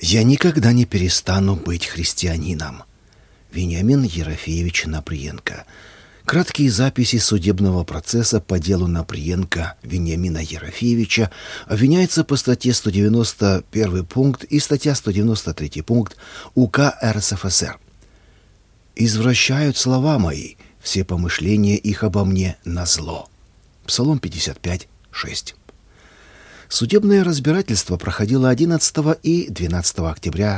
Я никогда не перестану быть христианином. Вениамин Ерофеевич Наприенко. Краткие записи судебного процесса по делу Наприенко Вениамина Ерофеевича обвиняется по статье 191 пункт и статья 193 пункт УК РСФСР. «Извращают слова мои, все помышления их обо мне назло». Псалом 55, 6. Судебное разбирательство проходило 11 и 12 октября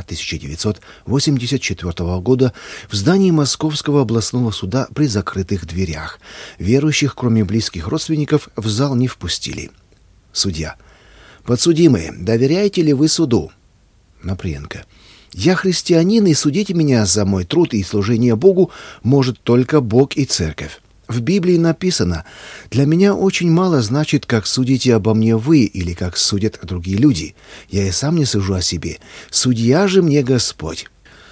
1984 года в здании Московского областного суда при закрытых дверях. Верующих, кроме близких родственников, в зал не впустили. Судья. Подсудимые, доверяете ли вы суду? Наприенко. Я христианин, и судить меня за мой труд и служение Богу может только Бог и Церковь. В Библии написано: «Для меня очень мало значит, как судите обо мне вы или как судят другие люди. Я и сам не сужу о себе. Судья же мне Господь».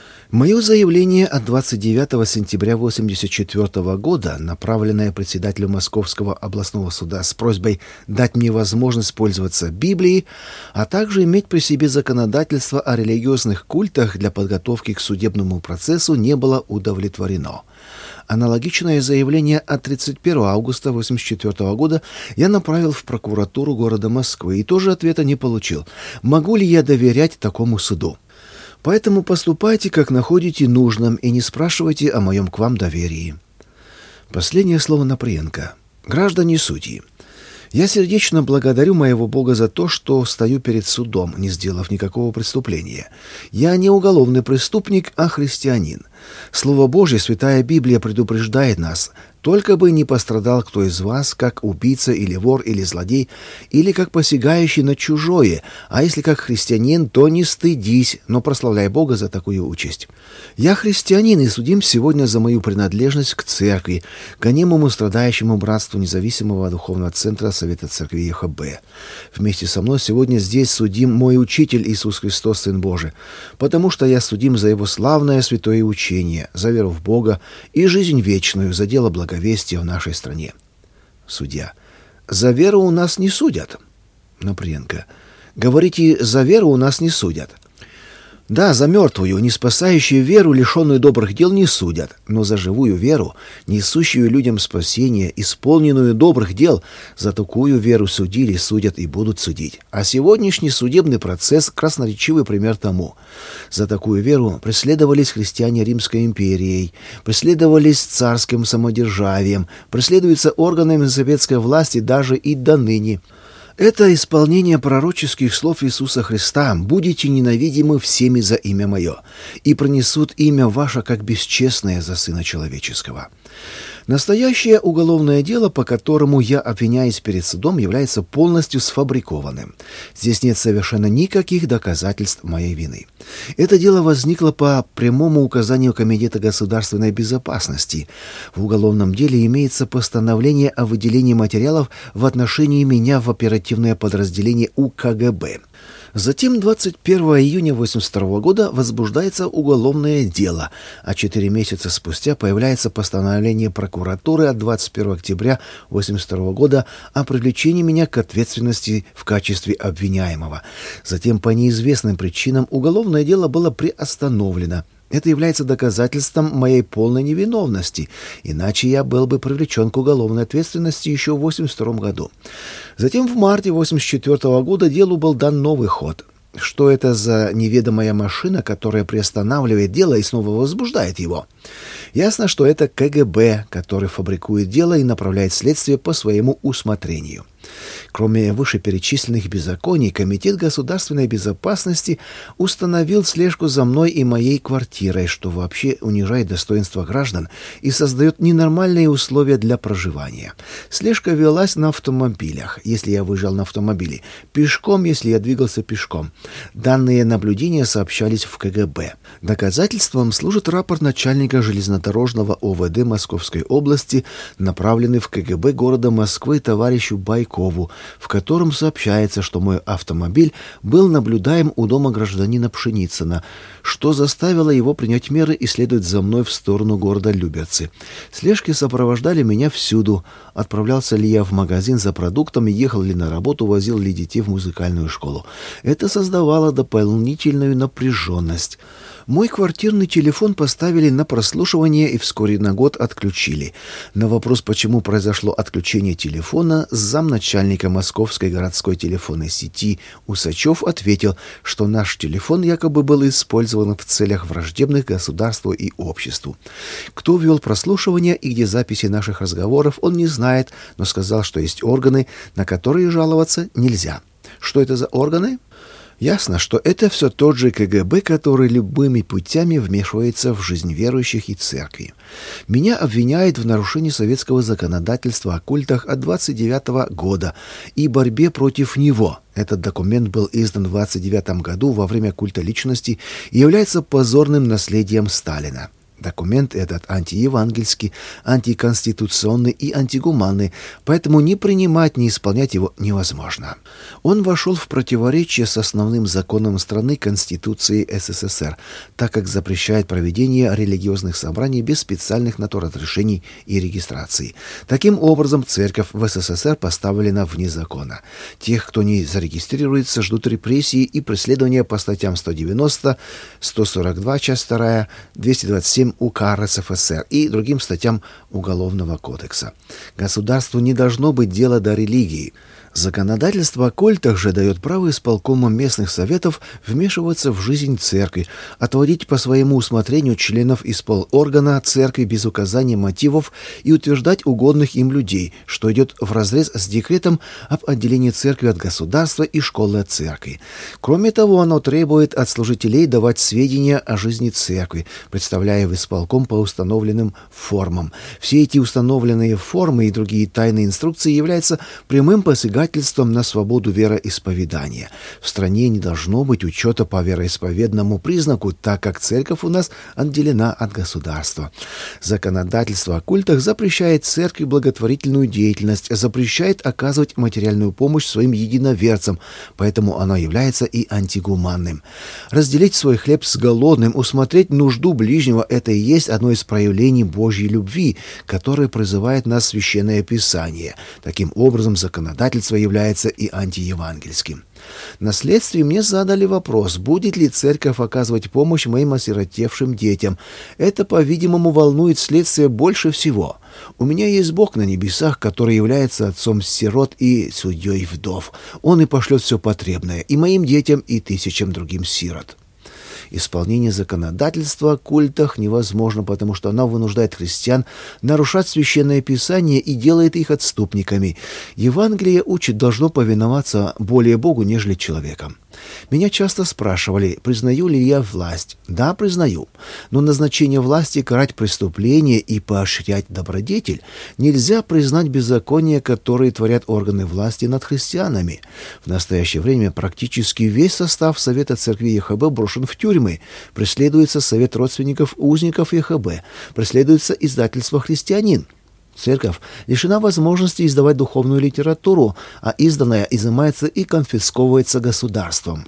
Мое заявление от 29 сентября 1984 года, направленное председателю Московского областного суда с просьбой дать мне возможность пользоваться Библией, а также иметь при себе законодательство о религиозных культах для подготовки к судебному процессу, не было удовлетворено. Аналогичное заявление от 31 августа 1984 года я направил в прокуратуру города Москвы и тоже ответа не получил. Могу ли я доверять такому суду? Поэтому поступайте, как находите нужным, и не спрашивайте о моем к вам доверии. Последнее слово Наприенко. Граждане судьи, я сердечно благодарю моего Бога за то, что стою перед судом, не сделав никакого преступления. Я не уголовный преступник, а христианин. Слово Божье, Святая Библия, предупреждает нас: только бы не пострадал кто из вас, как убийца или вор или злодей, или как посягающий на чужое, а если как христианин, то не стыдись, но прославляй Бога за такую участь. Я христианин и судим сегодня за мою принадлежность к церкви, гонимому страдающему братству независимого духовного центра Совета Церкви ЕХБ. Вместе со мной сегодня здесь судим мой учитель Иисус Христос, Сын Божий, потому что я судим за его славное святое учение, за веру в Бога и жизнь вечную, за дело благовестия в нашей стране. Судья. За веру у нас не судят. Наприенко. Говорите, за веру у нас не судят. Да, за мертвую, не спасающую веру, лишенную добрых дел, не судят, но за живую веру, несущую людям спасение, исполненную добрых дел, за такую веру судили, судят и будут судить. А сегодняшний судебный процесс — красноречивый пример тому. За такую веру преследовались христиане Римской империей, преследовались царским самодержавием, преследуются органами советской власти даже и до ныне. Это исполнение пророческих слов Иисуса Христа: «Будете ненавидимы всеми за имя Мое, и пронесут имя ваше, как бесчестное за Сына Человеческого». Настоящее уголовное дело, по которому я обвиняюсь перед судом, является полностью сфабрикованным. Здесь нет совершенно никаких доказательств моей вины. Это дело возникло по прямому указанию Комитета государственной безопасности. В уголовном деле имеется постановление о выделении материалов в отношении меня в оперативное подразделение УКГБ. Затем 21 июня 1982 года возбуждается уголовное дело, а 4 месяца спустя появляется постановление прокуратуры от 21 октября 1982 года о привлечении меня к ответственности в качестве обвиняемого. Затем по неизвестным причинам уголовное дело было приостановлено. Это является доказательством моей полной невиновности, иначе я был бы привлечен к уголовной ответственности еще в 1982 году. Затем в марте 1984 года делу был дан новый ход. Что это за неведомая машина, которая приостанавливает дело и снова возбуждает его? Ясно, что это КГБ, который фабрикует дело и направляет следствие по своему усмотрению. Кроме вышеперечисленных беззаконий, Комитет государственной безопасности установил слежку за мной и моей квартирой, что вообще унижает достоинство граждан и создает ненормальные условия для проживания. Слежка велась на автомобилях, если я выезжал на автомобиле, пешком, если я двигался пешком. Данные наблюдения сообщались в КГБ. Доказательством служит рапорт начальника начальника железнодорожного ОВД Московской области, направленный в КГБ города Москвы товарищу Байкову, в котором сообщается, что мой автомобиль был наблюдаем у дома гражданина Пшеницына, что заставило его принять меры и следовать за мной в сторону города Люберцы. Слежки сопровождали меня всюду. Отправлялся ли я в магазин за продуктами, ехал ли на работу, возил ли детей в музыкальную школу. Это создавало дополнительную напряженность. Мой квартирный телефон поставили на прослушивание и вскоре на год отключили. На вопрос, почему произошло отключение телефона, замначальника Московской городской телефонной сети Усачев ответил, что наш телефон якобы был использован в целях враждебных государству и обществу. Кто вел прослушивание и где записи наших разговоров, он не знает, но сказал, что есть органы, на которые жаловаться нельзя. Что это за органы? Ясно, что это все тот же КГБ, который любыми путями вмешивается в жизнь верующих и церкви. Меня обвиняют в нарушении советского законодательства о культах от 1929 года и борьбе против него. Этот документ был издан в 1929 году во время культа личности и является позорным наследием Сталина. Документ этот антиевангельский, антиконституционный и антигуманный, поэтому ни принимать, ни исполнять его невозможно. Он вошел в противоречие с основным законом страны Конституции СССР, так как запрещает проведение религиозных собраний без специальных на то разрешений и регистрации. Таким образом, церковь в СССР поставлена вне закона. Тех, кто не зарегистрируется, ждут репрессии и преследования по статьям 190, 142, часть 2, 227 УК РСФСР и другим статьям Уголовного кодекса. Государству не должно быть дела до религии. Законодательство о культах же дает право исполкомам местных советов вмешиваться в жизнь церкви, отводить по своему усмотрению членов исполоргана церкви без указания мотивов и утверждать угодных им людей, что идет вразрез с декретом об отделении церкви от государства и школы от церкви. Кроме того, оно требует от служителей давать сведения о жизни церкви, представляя в исполком по установленным формам. Все эти установленные формы и другие тайные инструкции являются прямым посягательством на свободу вероисповедания. В стране не должно быть учета по вероисповедному признаку, так как церковь у нас отделена от государства. Законодательство о культах запрещает церкви благотворительную деятельность, запрещает оказывать материальную помощь своим единоверцам, поэтому оно является и антигуманным. Разделить свой хлеб с голодным, усмотреть нужду ближнего – это и есть одно из проявлений Божьей любви, которое призывает нас Священное Писание. Таким образом, законодательство является и антиевангельским. На следствии мне задали вопрос, будет ли церковь оказывать помощь моим осиротевшим детям. Это, по-видимому, волнует следствие больше всего. У меня есть Бог на небесах, который является отцом сирот и судьей вдов. Он и пошлет все потребное и моим детям, и тысячам другим сирот. Исполнение законодательства о культах невозможно, потому что оно вынуждает христиан нарушать Священное Писание и делает их отступниками. Евангелие учит, должно повиноваться более Богу, нежели человеком. Меня часто спрашивали, признаю ли я власть. Да, признаю. Но назначение власти карать преступление и поощрять добродетель нельзя признать беззаконие, которые творят органы власти над христианами. В настоящее время практически весь состав Совета Церкви ЕХБ брошен в тюрьмы. Преследуется Совет родственников узников ЕХБ. Преследуется издательство «Христианин». Церковь лишена возможности издавать духовную литературу, а изданное изымается и конфисковывается государством.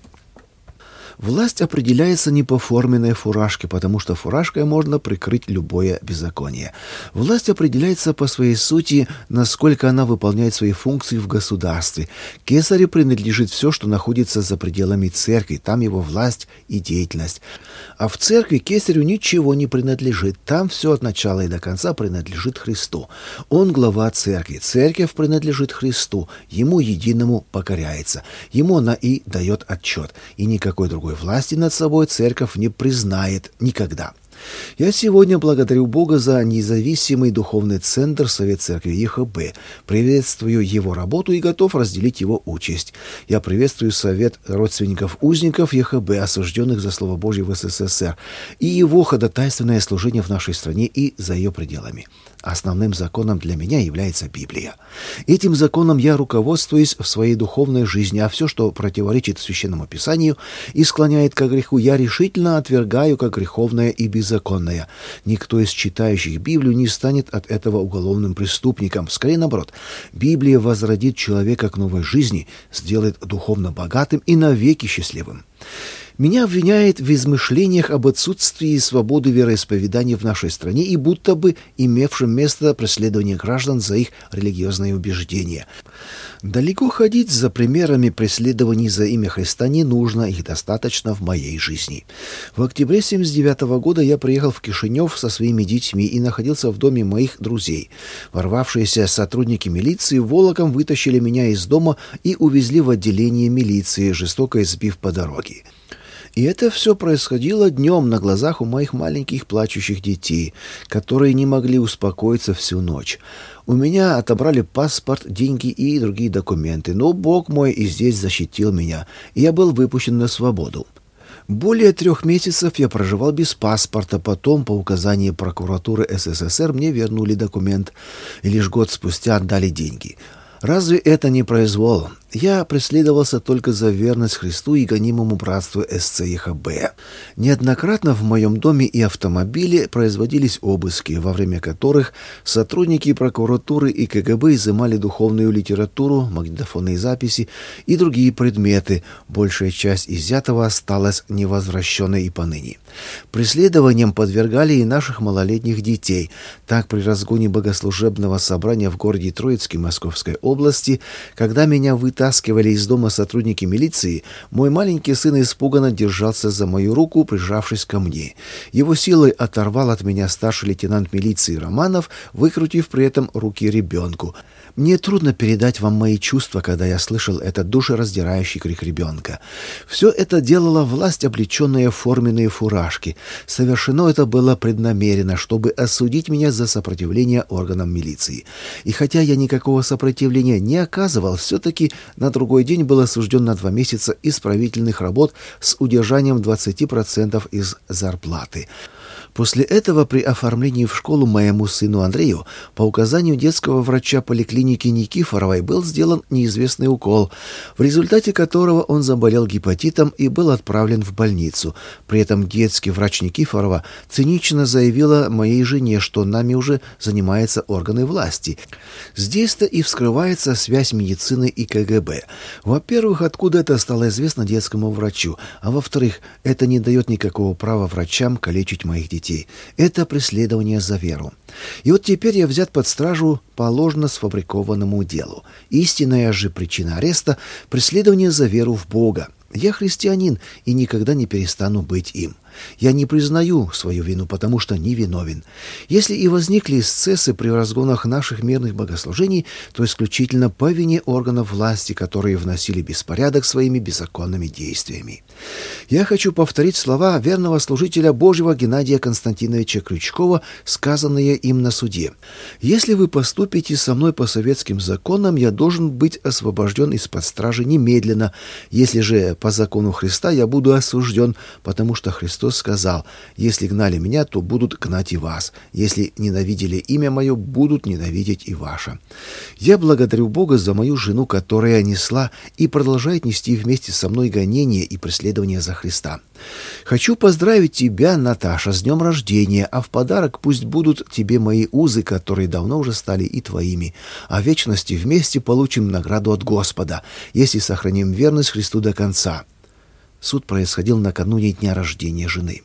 Власть определяется не по форменной фуражке, потому что фуражкой можно прикрыть любое беззаконие. Власть определяется по своей сути, насколько она выполняет свои функции в государстве. Кесарю принадлежит все, что находится за пределами церкви, там его власть и деятельность. А в церкви кесарю ничего не принадлежит, там все от начала и до конца принадлежит Христу. Он глава церкви, церковь принадлежит Христу, ему единому покоряется, ему она и дает отчет, и никакой другой власти над собой церковь не признает никогда. Я сегодня благодарю Бога за независимый духовный центр Совет Церкви ЕХБ. Приветствую его работу и готов разделить его участь. Я приветствую Совет родственников узников ЕХБ, осужденных за Слово Божье в СССР, и его ходатайственное служение в нашей стране и за ее пределами. Основным законом для меня является Библия. Этим законом я руководствуюсь в своей духовной жизни, а все, что противоречит Священному Писанию и склоняет к греху, я решительно отвергаю как греховное и беззаконное. беззаконная. Никто из читающих Библию не станет от этого уголовным преступником. Скорее наоборот, Библия возродит человека к новой жизни, сделает духовно богатым и навеки счастливым. Меня обвиняют в измышлениях об отсутствии свободы вероисповедания в нашей стране и будто бы имевшем место преследование граждан за их религиозные убеждения. Далеко ходить за примерами преследований за имя Христа не нужно, их достаточно в моей жизни. В октябре 1979 года я приехал в Кишинев со своими детьми и находился в доме моих друзей. Ворвавшиеся сотрудники милиции волоком вытащили меня из дома и увезли в отделение милиции, жестоко избив по дороге. И это все происходило днем на глазах у моих маленьких плачущих детей, которые не могли успокоиться всю ночь. У меня отобрали паспорт, деньги и другие документы, но Бог мой и здесь защитил меня, и я был выпущен на свободу. Более 3 месяцев я проживал без паспорта, потом, по указанию прокуратуры СССР, мне вернули документ, и лишь год спустя отдали деньги. Разве это не произвол? Я преследовался только за верность Христу и гонимому братству СЦИХБ. Неоднократно в моем доме и автомобиле производились обыски, во время которых сотрудники прокуратуры и КГБ изымали духовную литературу, магнитофонные записи и другие предметы. Большая часть изъятого осталась невозвращенной и поныне. Преследованиям подвергали и наших малолетних детей. Так, при разгоне богослужебного собрания в городе Троицке Московской области, когда меня вытаскивали из дома сотрудники милиции, мой маленький сын испуганно держался за мою руку, прижавшись ко мне. Его силой оторвал от меня старший лейтенант милиции Романов, выкрутив при этом руки ребенку. Мне трудно передать вам мои чувства, когда я слышал этот душераздирающий крик ребенка. Все это делала власть, облеченная в форменные фуражки. Совершено это было преднамеренно, чтобы осудить меня за сопротивление органам милиции. И хотя я никакого сопротивления не оказывал, все-таки на другой день был осужден на 2 месяца исправительных работ с удержанием 20% из зарплаты. После этого при оформлении в школу моему сыну Андрею по указанию детского врача поликлиники Никифоровой был сделан неизвестный укол, в результате которого он заболел гепатитом и был отправлен в больницу. При этом детский врач Никифорова цинично заявила моей жене, что нами уже занимаются органы власти. Здесь-то и вскрывается связь медицины и КГБ. Во-первых, откуда это стало известно детскому врачу, а во-вторых, это не дает никакого права врачам калечить моих детей. Это преследование за веру. И вот теперь я взят под стражу по ложно сфабрикованному делу. Истинная же причина ареста – преследование за веру в Бога. Я христианин и никогда не перестану быть им. Я не признаю свою вину, потому что не виновен. Если и возникли эксцессы при разгонах наших мирных богослужений, то исключительно по вине органов власти, которые вносили беспорядок своими беззаконными действиями. Я хочу повторить слова верного служителя Божьего Геннадия Константиновича Крючкова, сказанные им на суде. «Если вы поступите со мной по советским законам, я должен быть освобожден из-под стражи немедленно. Если же по закону Христа, я буду осужден, потому что Христос сказал: если гнали меня, то будут гнать и вас. Если ненавидели имя мое, будут ненавидеть и ваше». Я благодарю Бога за мою жену, которая несла и продолжает нести вместе со мной гонения и преследования за Христа. Хочу поздравить тебя, Наташа, с днем рождения, а в подарок пусть будут тебе мои узы, которые давно уже стали и твоими. А в вечности вместе получим награду от Господа, если сохраним верность Христу до конца. Суд происходил накануне дня рождения жены.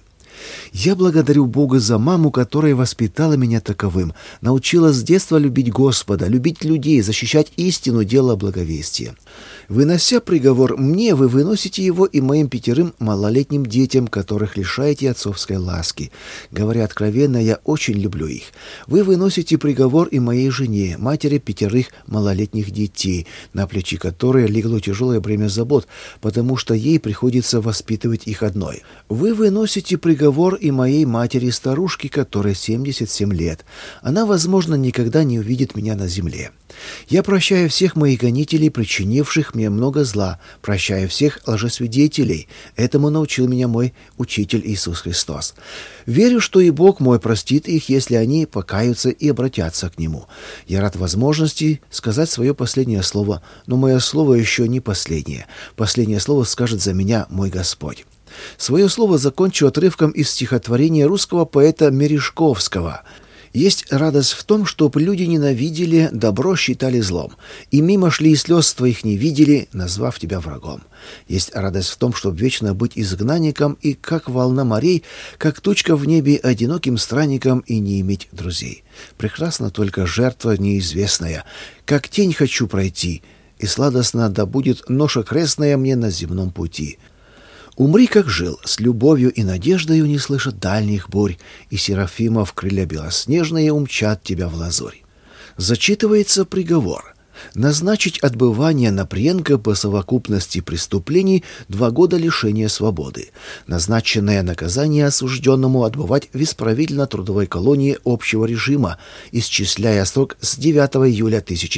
Я благодарю Бога за маму, которая воспитала меня таковым, научила с детства любить Господа, любить людей, защищать истину, дело благовестия. Вынося приговор мне, вы выносите его и моим 5 малолетним детям, которых лишаете отцовской ласки. Говоря откровенно, я очень люблю их. Вы выносите приговор и моей жене, матери 5 малолетних детей, на плечи которой легло тяжелое бремя забот, потому что ей приходится воспитывать их одной. Вы выносите приговор и моей матери-старушке, которой 77 лет. Она, возможно, никогда не увидит меня на земле. Я прощаю всех моих гонителей, причинивших мне много зла, прощаю всех лжесвидетелей. Этому научил меня мой Учитель Иисус Христос. Верю, что и Бог мой простит их, если они покаются и обратятся к Нему. Я рад возможности сказать свое последнее слово, но мое слово еще не последнее. Последнее слово скажет за меня мой Господь. Свое слово закончу отрывком из стихотворения русского поэта Мережковского. «Есть радость в том, чтоб люди ненавидели, добро считали злом, и мимо шли и слез твоих не видели, назвав тебя врагом. Есть радость в том, чтоб вечно быть изгнанником, и как волна морей, как тучка в небе одиноким странником, и не иметь друзей. Прекрасна только жертва неизвестная, как тень хочу пройти, и сладостно да будет ноша крестная мне на земном пути». Умри, как жил, с любовью и надеждою не слыша дальних бурь, и серафимов крылья белоснежные умчат тебя в лазурь. Зачитывается приговор. Назначить отбывание Наприенко по совокупности преступлений 2 года лишения свободы. Назначенное наказание осужденному отбывать в исправительно-трудовой колонии общего режима, исчисляя срок с 9 июля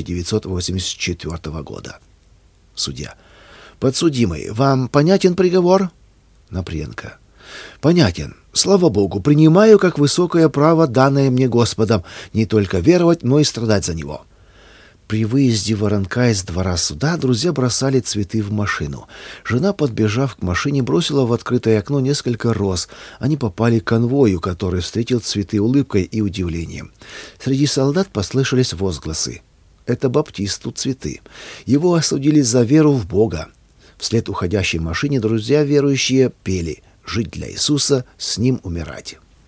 1984 года. Судья. Подсудимый, вам понятен приговор? Наприенко. Понятен. Слава Богу, принимаю как высокое право, данное мне Господом, не только веровать, но и страдать за него. При выезде Воронка из двора суда друзья бросали цветы в машину. Жена, подбежав к машине, бросила в открытое окно несколько роз. Они попали к конвою, который встретил цветы улыбкой и удивлением. Среди солдат послышались возгласы. «Это баптисту цветы. Его осудили за веру в Бога». Вслед уходящей машине друзья верующие пели «Жить для Иисуса, с Ним умирать».